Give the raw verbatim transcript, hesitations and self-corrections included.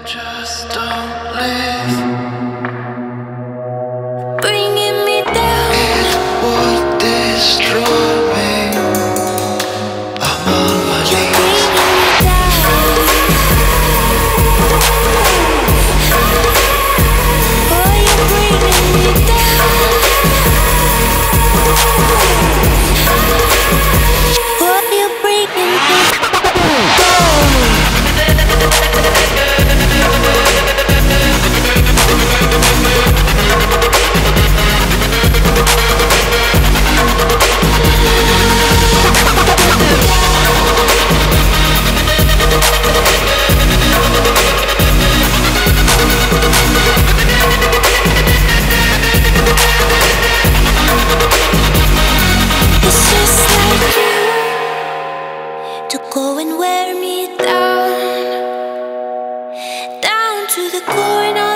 Just don't leave. bringing me down. It would destroy me. I'm on my You're knees. bringing me down. Oh, you're bringing me down. Oh, you're bringing me down. It's just like you to go and wear me down, down to the core.